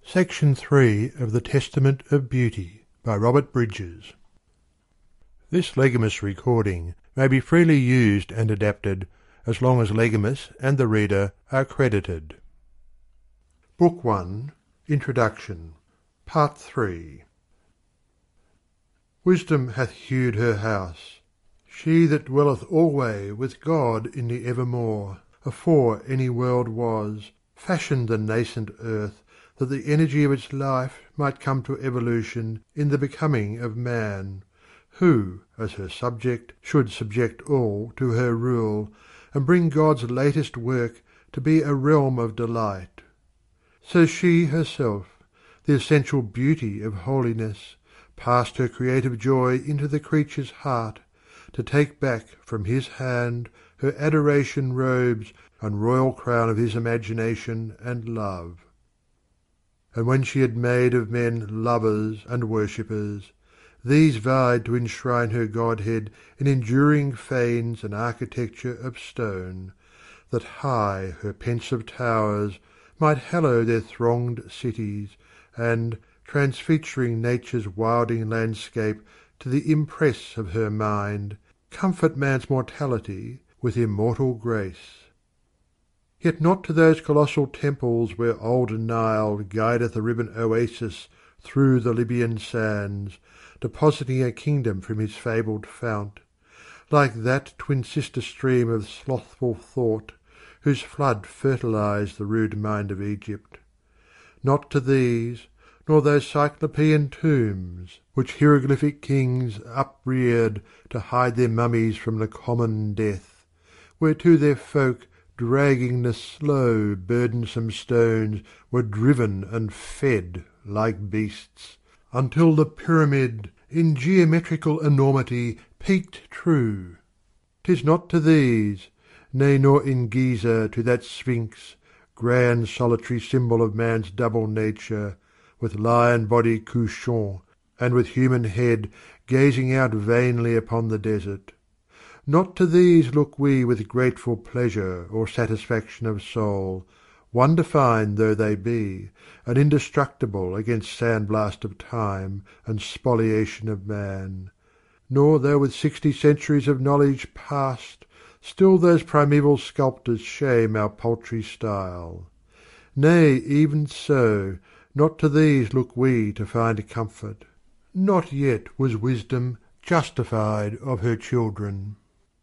Section 3 of the Testament of Beauty by Robert Bridges. This Legamus recording may be freely used and adapted as long as Legamus and the reader are credited. Book 1 Introduction Part 3 Wisdom hath hewed her house, she that dwelleth alway with God in the evermore, afore any world was, fashioned the nascent earth, that the energy of its life might come to evolution in the becoming of man, who, as her subject, should subject all to her rule, and bring God's latest work to be a realm of delight. So she herself, the essential beauty of holiness, passed her creative joy into the creature's heart, to take back from his hand her adoration robes and royal crown of his imagination and love. And when she had made of men lovers and worshippers, these vied to enshrine her godhead in enduring fanes and architecture of stone, that high her pensive towers might hallow their thronged cities, and, transfeaturing nature's wilding landscape to the impress of her mind, comfort man's mortality with immortal grace. Yet not to those colossal temples where old Nile guideth a ribbon oasis through the Libyan sands, depositing a kingdom from his fabled fount, like that twin sister stream of slothful thought, whose flood fertilized the rude mind of Egypt. Not to these, nor those cyclopean tombs, which hieroglyphic kings upreared to hide their mummies from the common death, whereto their folk, dragging the slow, burdensome stones, were driven and fed like beasts, until the pyramid in geometrical enormity peaked true. 'Tis not to these, nay nor in Giza to that Sphinx, grand solitary symbol of man's double nature, with lion body couchant, and with human head gazing out vainly upon the desert. Not to these look we with grateful pleasure or satisfaction of soul, wonder-fine though they be, and indestructible against sandblast of time and spoliation of man. Nor though with 60 centuries of knowledge past, still those primeval sculptors shame our paltry style. Nay, even so, not to these look we to find comfort. Not yet was wisdom justified of her children.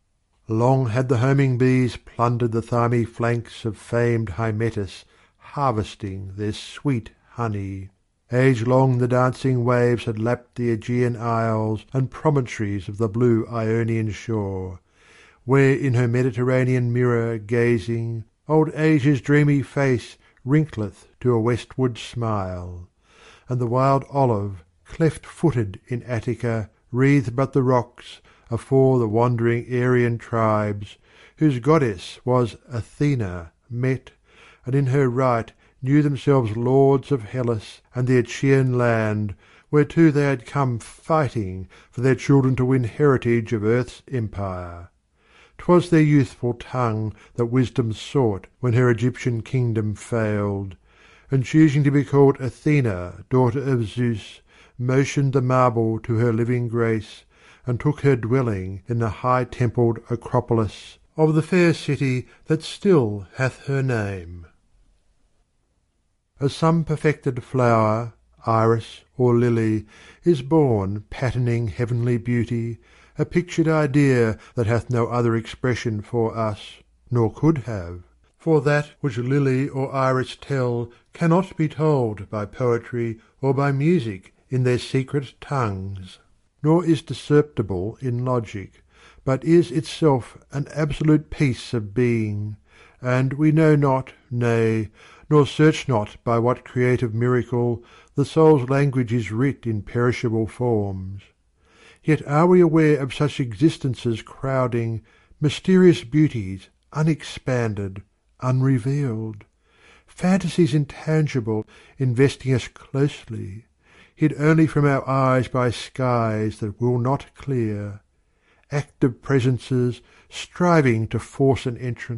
Long had the homing bees plundered the thymy flanks of famed Hymettus, harvesting their sweet honey. Age long the dancing waves had lapped the Aegean isles and promontories of the blue Ionian shore, where in her Mediterranean mirror gazing, old Asia's dreamy face wrinkleth to a westward smile, and the wild olive, cleft-footed in Attica, wreathed but the rocks, afore the wandering Aryan tribes, whose goddess was Athena, met, and in her right knew themselves lords of Hellas and the Achaean land, whereto they had come fighting for their children to win heritage of earth's empire. 'Twas their youthful tongue that wisdom sought when her Egyptian kingdom failed, and choosing to be called Athena, daughter of Zeus, motioned the marble to her living grace, and took her dwelling in the high-templed Acropolis of the fair city that still hath her name. As some perfected flower, iris or lily, is born patterning heavenly beauty, a pictured idea that hath no other expression for us, nor could have. For that which lily or iris tell cannot be told by poetry or by music in their secret tongues, nor is discernible in logic, but is itself an absolute peace of being, and we know not, nay, nor search not by what creative miracle the soul's language is writ in perishable forms. Yet are we aware of such existences crowding, mysterious beauties unexpanded, unrevealed, fantasies intangible investing us closely, hid only from our eyes by skies that will not clear, active presences striving to force an entrance,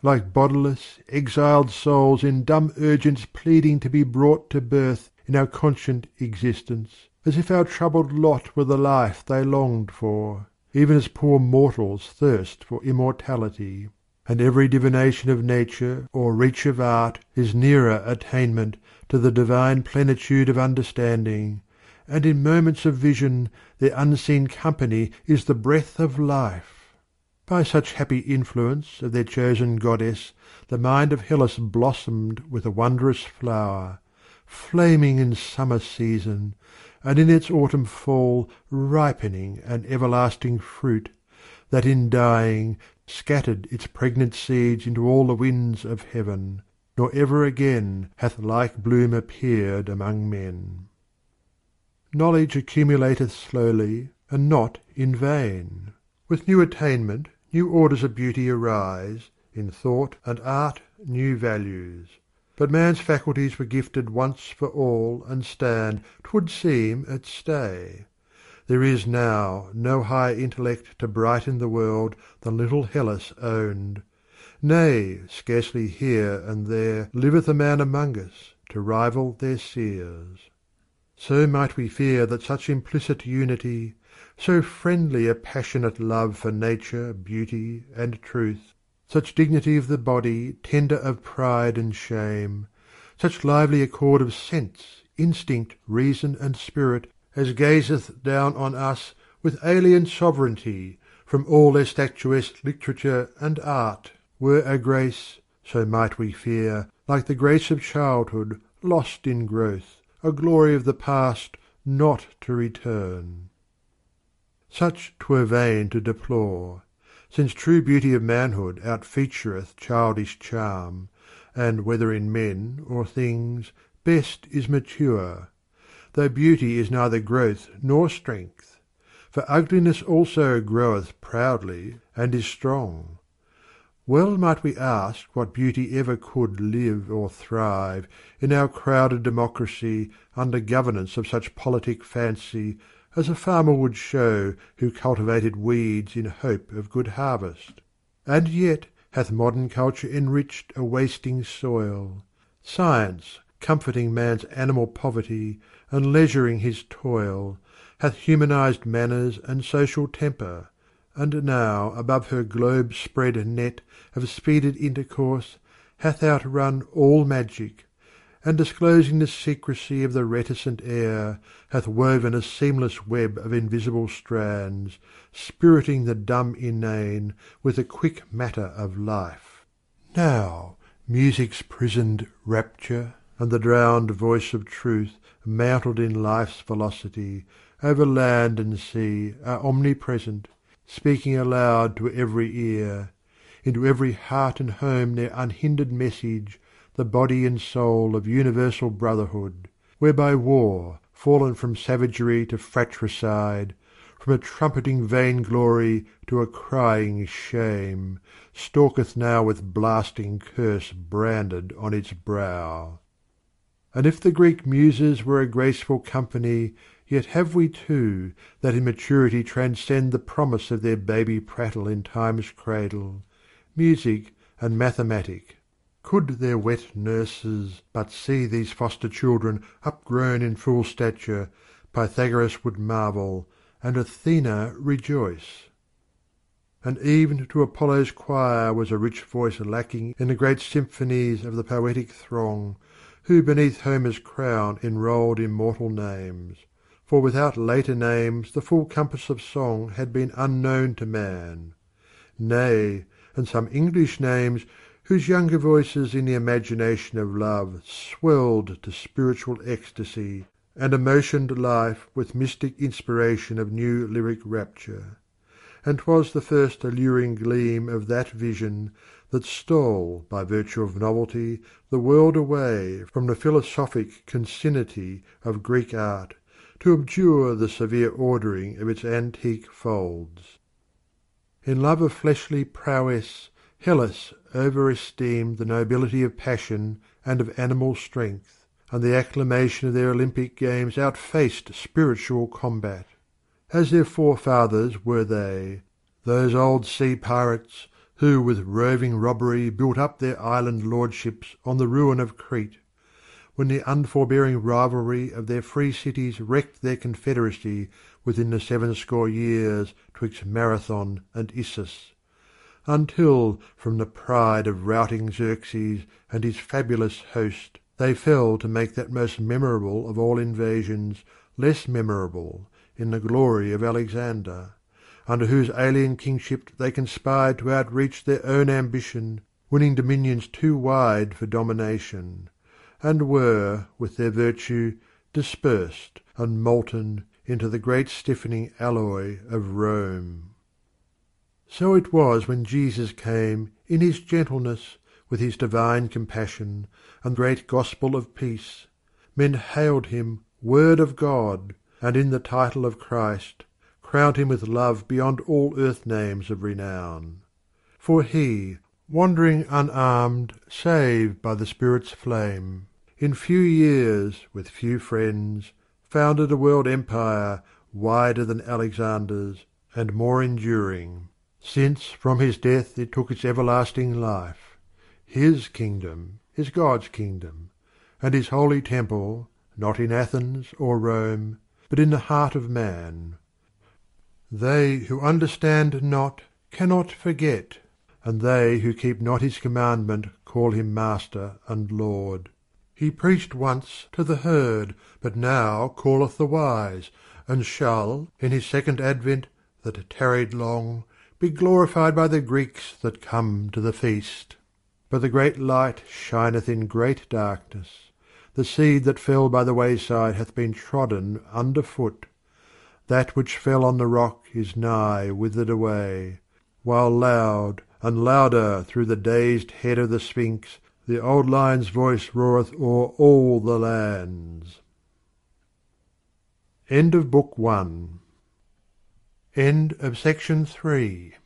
like bodiless, exiled souls in dumb urgence pleading to be brought to birth in our conscient existence, as if our troubled lot were the life they longed for, even as poor mortals thirst for immortality. And every divination of nature or reach of art is nearer attainment to the divine plenitude of understanding, and in moments of vision their unseen company is the breath of life. By such happy influence of their chosen goddess the mind of Hellas blossomed with a wondrous flower, flaming in summer season, and in its autumn fall ripening an everlasting fruit, that in dying scattered its pregnant seeds into all the winds of heaven, nor ever again hath like bloom appeared among men. Knowledge accumulateth slowly, and not in vain. With new attainment new orders of beauty arise, in thought and art new values. But man's faculties were gifted once for all, and stand, 'twould seem, at stay. There is now no higher intellect to brighten the world than little Hellas owned. Nay, scarcely here and there liveth a man among us to rival their seers. So might we fear that such implicit unity, so friendly a passionate love for nature, beauty, and truth, such dignity of the body, tender of pride and shame, such lively accord of sense, instinct, reason, and spirit, as gazeth down on us with alien sovereignty from all their statuesque literature and art, were a grace, so might we fear, like the grace of childhood, lost in growth, a glory of the past, not to return. Such 'twere vain to deplore, since true beauty of manhood outfeatureth childish charm, and whether in men or things, best is mature, though beauty is neither growth nor strength. For ugliness also groweth proudly and is strong. Well might we ask what beauty ever could live or thrive in our crowded democracy under governance of such politic fancy as a farmer would show who cultivated weeds in hope of good harvest. And yet hath modern culture enriched a wasting soil, science, comforting man's animal poverty and leisuring his toil, hath humanized manners and social temper, and now above her globe-spread net of speeded intercourse hath outrun all magic, and disclosing the secrecy of the reticent air, hath woven a seamless web of invisible strands, spiriting the dumb inane with the quick matter of life. Now music's prisoned rapture, and the drowned voice of truth, mantled in life's velocity, over land and sea are omnipresent, speaking aloud to every ear, into every heart and home their unhindered message, the body and soul of universal brotherhood, whereby war, fallen from savagery to fratricide, from a trumpeting vainglory to a crying shame, stalketh now with blasting curse branded on its brow. And if the Greek Muses were a graceful company, yet have we two that in maturity transcend the promise of their baby prattle in time's cradle, music and mathematic. Could their wet nurses but see these foster children upgrown in full stature, Pythagoras would marvel, and Athena rejoice. And even to Apollo's choir was a rich voice lacking in the great symphonies of the poetic throng, who beneath Homer's crown enrolled immortal names. For without later names the full compass of song had been unknown to man. Nay, and some English names whose younger voices in the imagination of love swelled to spiritual ecstasy, and emotioned life with mystic inspiration of new lyric rapture. And 'twas the first alluring gleam of that vision that stole, by virtue of novelty, the world away from the philosophic concinnity of Greek art, to abjure the severe ordering of its antique folds. In love of fleshly prowess, Hellas over-esteemed the nobility of passion and of animal strength, and the acclamation of their Olympic games outfaced spiritual combat. As their forefathers were they, those old sea pirates, who with roving robbery built up their island lordships on the ruin of Crete, when the unforbearing rivalry of their free cities wrecked their confederacy within the 70 years twixt Marathon and Issus, until from the pride of routing Xerxes and his fabulous host they fell to make that most memorable of all invasions less memorable in the glory of Alexander, under whose alien kingship they conspired to outreach their own ambition, winning dominions too wide for domination, and were, with their virtue, dispersed and molten into the great stiffening alloy of Rome. So it was when Jesus came in his gentleness, with his divine compassion, and great gospel of peace. Men hailed him Word of God, and in the title of Christ crowned him with love beyond all earth names of renown. For he, wandering unarmed save by the Spirit's flame, in few years, with few friends, founded a world empire wider than Alexander's and more enduring, since from his death it took its everlasting life. His kingdom is God's kingdom, and his holy temple, not in Athens or Rome, but in the heart of man. They who understand not cannot forget, and they who keep not his commandment call him Master and Lord. He preached once to the herd, but now calleth the wise, and shall, in his second advent, that tarried long, be glorified by the Greeks that come to the feast. But the great light shineth in great darkness. The seed that fell by the wayside hath been trodden under foot. That which fell on the rock is nigh withered away, while loud and louder through the dazed head of the Sphinx the old lion's voice roareth o'er all the lands. End of Book 1. End of Section 3.